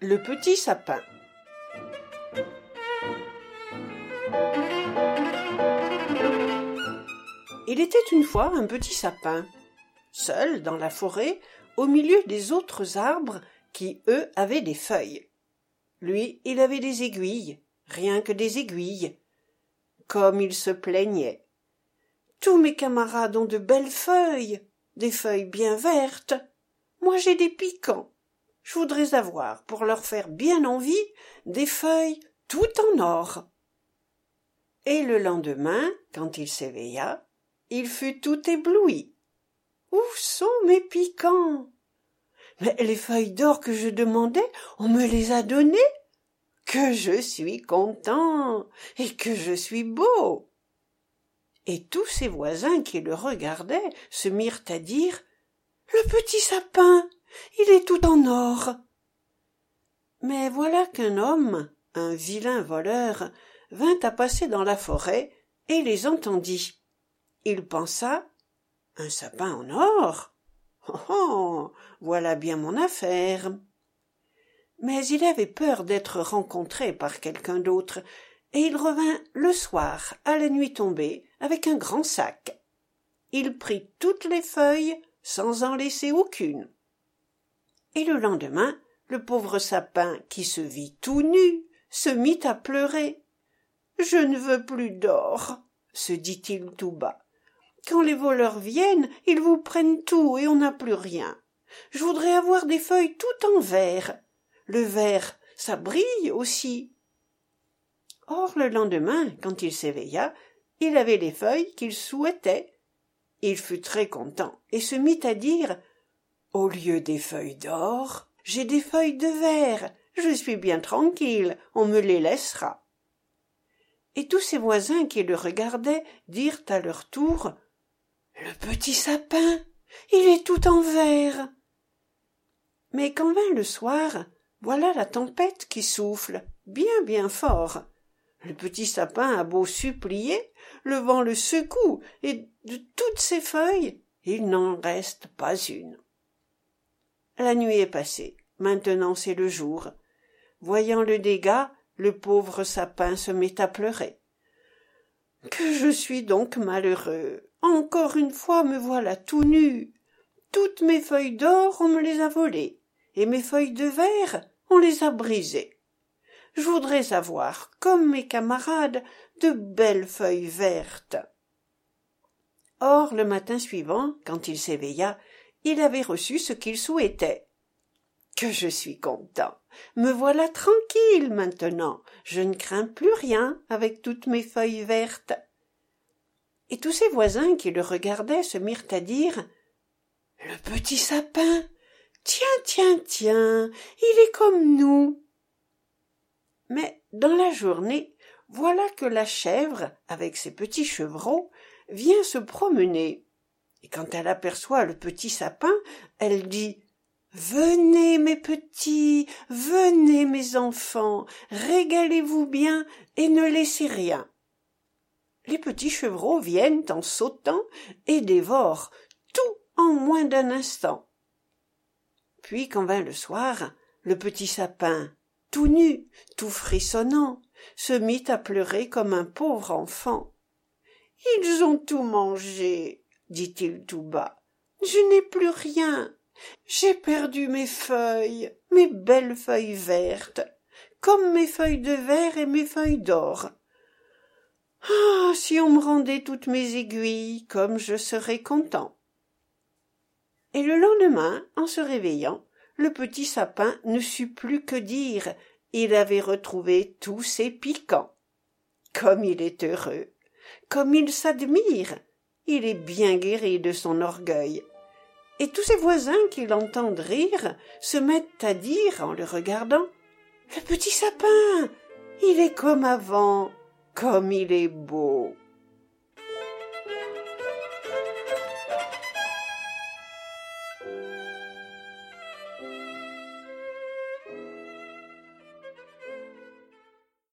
Le petit sapin. Il était une fois un petit sapin, seul dans la forêt, au milieu des autres arbres qui, eux, avaient des feuilles. Lui, il avait des aiguilles, rien que des aiguilles. Comme il se plaignait. Tous mes camarades ont de belles feuilles, des feuilles bien vertes. Moi, j'ai des piquants. Je voudrais avoir, pour leur faire bien envie, des feuilles tout en or. Et le lendemain, quand il s'éveilla, il fut tout ébloui. Où sont mes piquants? Mais les feuilles d'or que je demandais, on me les a données. Que je suis content et que je suis beau. Et tous ses voisins qui le regardaient se mirent à dire « Le petit sapin, il est tout en or !» Mais voilà qu'un homme, un vilain voleur, vint à passer dans la forêt et les entendit. Il pensa « Un sapin en or ? Oh, oh, voilà bien mon affaire !» Mais il avait peur d'être rencontré par quelqu'un d'autre, et il revint le soir, à la nuit tombée, avec un grand sac. Il prit toutes les feuilles, sans en laisser aucune. Et le lendemain, le pauvre sapin, qui se vit tout nu, se mit à pleurer. « Je ne veux plus d'or, » se dit-il tout bas. « Quand les voleurs viennent, ils vous prennent tout et on n'a plus rien. Je voudrais avoir des feuilles tout en vert. Le vert, ça brille aussi. » Or, le lendemain, quand il s'éveilla, il avait les feuilles qu'il souhaitait. Il fut très content et se mit à dire « Au lieu des feuilles d'or, j'ai des feuilles de verre. Je suis bien tranquille, on me les laissera. » Et tous ses voisins qui le regardaient dirent à leur tour « Le petit sapin, il est tout en verre. » Mais quand vint le soir, voilà la tempête qui souffle, bien fort. Le petit sapin a beau supplier, le vent le secoue, et de toutes ses feuilles, il n'en reste pas une. La nuit est passée, maintenant c'est le jour. Voyant le dégât, le pauvre sapin se met à pleurer. « Que je suis donc malheureux! Encore une fois me voilà tout nu. Toutes mes feuilles d'or, on me les a volées, et mes feuilles de verre, on les a brisées. Je voudrais avoir, comme mes camarades, de belles feuilles vertes. » Or, le matin suivant, quand il s'éveilla, il avait reçu ce qu'il souhaitait. « Que je suis content! Me voilà tranquille maintenant, je ne crains plus rien avec toutes mes feuilles vertes. » Et tous ses voisins qui le regardaient se mirent à dire « Le petit sapin, tiens, il est comme nous. » Mais dans la journée, voilà que la chèvre, avec ses petits chevreaux, vient se promener. Et quand elle aperçoit le petit sapin, elle dit « Venez mes petits, venez mes enfants, régalez-vous bien et ne laissez rien. » Les petits chevreaux viennent en sautant et dévorent tout en moins d'un instant. Puis quand vint le soir, le petit sapin, tout nu, tout frissonnant, se mit à pleurer comme un pauvre enfant. « Ils ont tout mangé, » dit-il tout bas. « Je n'ai plus rien. J'ai perdu mes feuilles, mes belles feuilles vertes, comme mes feuilles de verre et mes feuilles d'or. Ah, si on me rendait toutes mes aiguilles, comme je serais content. » Et le lendemain, en se réveillant, le petit sapin ne sut plus que dire. Il avait retrouvé tous ses piquants. Comme il est heureux, comme il s'admire, il est bien guéri de son orgueil. Et tous ses voisins qui l'entendent rire se mettent à dire en le regardant « Le petit sapin, il est comme avant, comme il est beau. »